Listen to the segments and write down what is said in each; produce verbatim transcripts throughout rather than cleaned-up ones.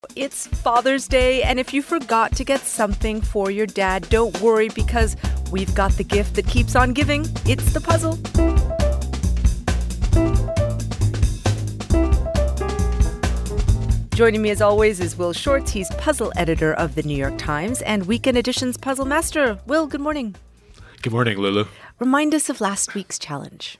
It's Father's Day, and if you forgot to get something for your dad, don't worry because we've got the gift that keeps on giving. It's the puzzle. Joining me as always is Will Shortz. He's puzzle editor of the New York Times and Weekend Edition's puzzle master. Will, good morning. Good morning, Lulu. Remind us of last week's challenge.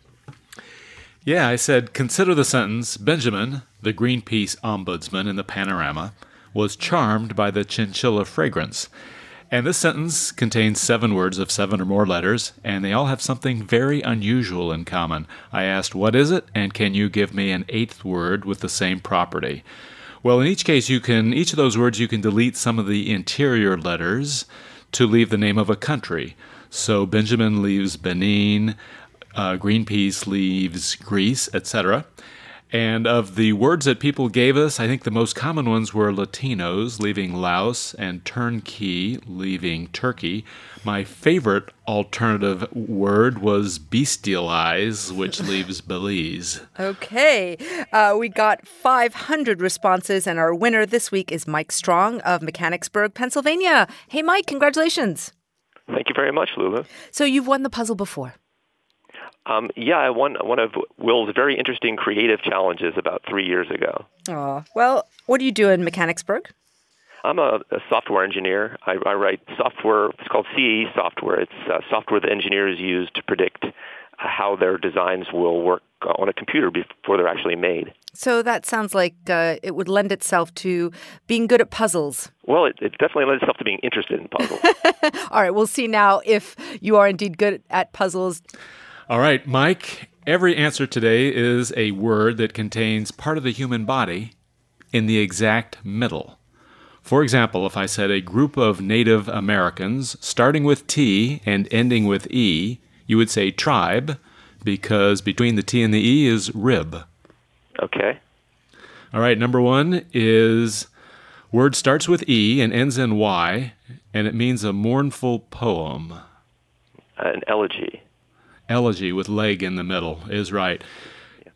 Yeah, I said, consider the sentence, Benjamin, the Greenpeace ombudsman in the panorama, was charmed by the chinchilla fragrance. And this sentence contains seven words of seven or more letters, and they all have something very unusual in common. I asked, what is it, and can you give me an eighth word with the same property? Well, in each case, you can, each of those words, you can delete some of the interior letters to leave the name of a country. So Benjamin leaves Benin, Uh, Greenpeace leaves Greece, et cetera. And of the words that people gave us, I think the most common ones were Latinos, leaving Laos, and turnkey, leaving Turkey. My favorite alternative word was bestialize, which leaves Belize. Okay. Uh, we got five hundred responses, and our winner this week is Mike Strong of Mechanicsburg, Pennsylvania. Hey, Mike, congratulations. Thank you very much, Lulu. So you've won the puzzle before. Um, yeah, I won one of Will's very interesting creative challenges about three years ago. Oh, well, what do you do in Mechanicsburg? I'm a, a software engineer. I, I write software. It's called C A E software. It's uh, software that engineers use to predict uh, how their designs will work on a computer before they're actually made. So that sounds like uh, it would lend itself to being good at puzzles. Well, it, it definitely lends itself to being interested in puzzles. All right, we'll see now if you are indeed good at puzzles. All right, Mike, every answer today is a word that contains part of the human body in the exact middle. For example, if I said a group of Native Americans starting with T and ending with E, you would say tribe because between the T and the E is rib. Okay. All right, number one is word starts with E and ends in Y, and it means a mournful poem. An elegy. Elegy with leg in the middle is right. Yeah.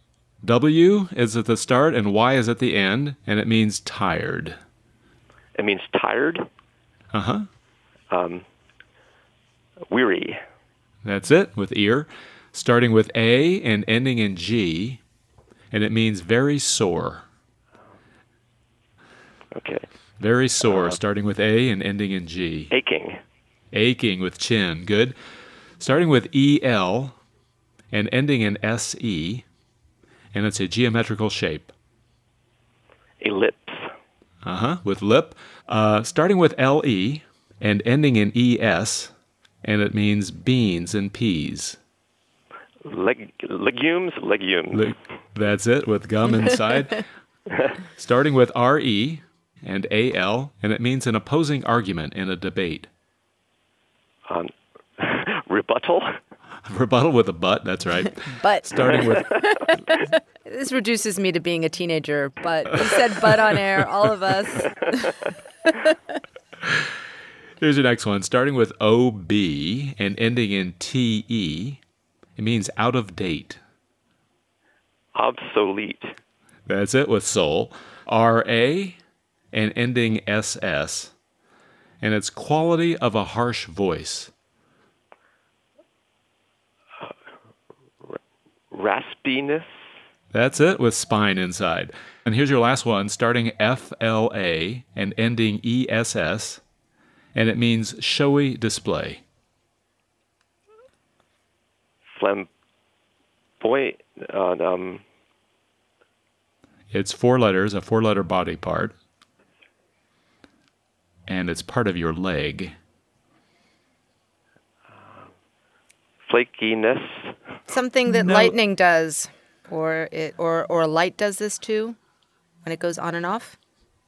W is at the start and Y is at the end, and it means tired. It means tired? Uh-huh. Um, weary. That's it, with ear. Starting with A and ending in G, and it means very sore. Okay. Very sore, uh, starting with A and ending in G. Aching. Aching with chin, good. Starting with E L and ending in S E, and it's a geometrical shape. Ellipse. Uh-huh, with lip. Uh, starting with L E and ending in E S, and it means beans and peas. Leg- legumes, legumes. Le- that's it, with gum inside. Starting with R E and A L, and it means an opposing argument in a debate. Um, rebuttal? Rebuttal with a butt, that's right. But. Starting with... This reduces me to being a teenager, but you said but on air, all of us. Here's your next one. Starting with O B and ending in T E, it means out of date. Obsolete. That's it, with soul. R A and ending S S, and it's quality of a harsh voice. Raspiness. That's it, with spine inside. And here's your last one, starting F L A and ending E S S, and it means showy display. Flamboyant. Uh, um. It's four letters, a four-letter body part, and it's part of your leg. Flakiness. Something that No. lightning does, or it, or or light does this too, when it goes on and off.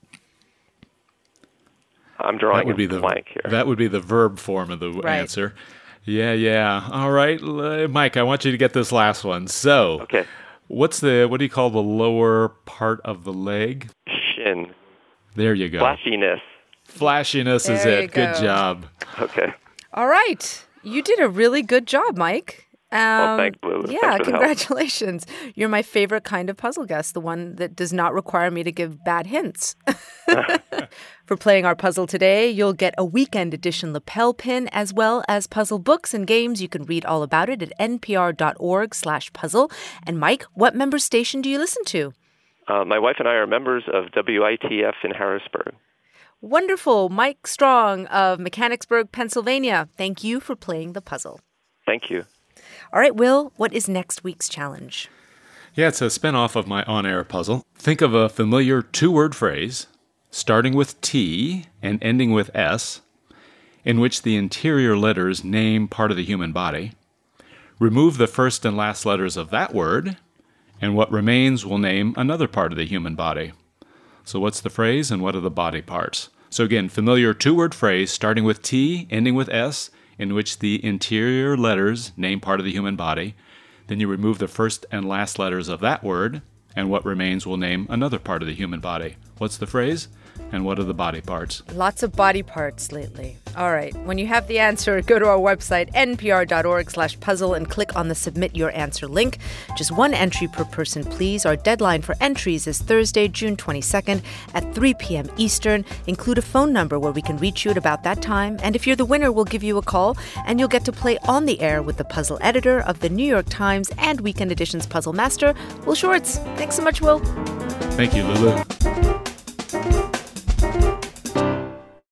I'm drawing That would a be the blank here. That would be the verb form of the Right. answer. Yeah, yeah. All right, l- Mike, I want you to get this last one. So, Okay. what's the what do you call the lower part of the leg? Shin. There you go. Flashiness. Flashiness is There you it. Good go. job. Okay. All right. You did a really good job, Mike. Um, well, thanks, Lulu. Yeah, Thanks for the help. congratulations. You're my favorite kind of puzzle guest, the one that does not require me to give bad hints. For playing our puzzle today, you'll get a weekend edition lapel pin as well as puzzle books and games. You can read all about it at npr.org slash puzzle. And Mike, what member station do you listen to? Uh, my wife and I are members of W I T F in Harrisburg. Wonderful. Mike Strong of Mechanicsburg, Pennsylvania. Thank you for playing the puzzle. Thank you. All right, Will, what is next week's challenge? Yeah, it's a spinoff of my on-air puzzle. Think of a familiar two-word phrase starting with T and ending with S, in which the interior letters name part of the human body. Remove the first and last letters of that word, and what remains will name another part of the human body. So what's the phrase and what are the body parts? So again, familiar two-word phrase starting with T, ending with S, in which the interior letters name part of the human body. Then you remove the first and last letters of that word, and what remains will name another part of the human body. What's the phrase? And what are the body parts? Lots of body parts lately. All right. When you have the answer, go to our website, npr.org slash puzzle, and click on the Submit Your Answer link. Just one entry per person, please. Our deadline for entries is Thursday, June twenty-second at three p.m. Eastern. Include a phone number where we can reach you at about that time. And if you're the winner, we'll give you a call, and you'll get to play on the air with the puzzle editor of the New York Times and Weekend Edition's puzzle master, Will Shortz. Thanks so much, Will. Thank you, Lulu.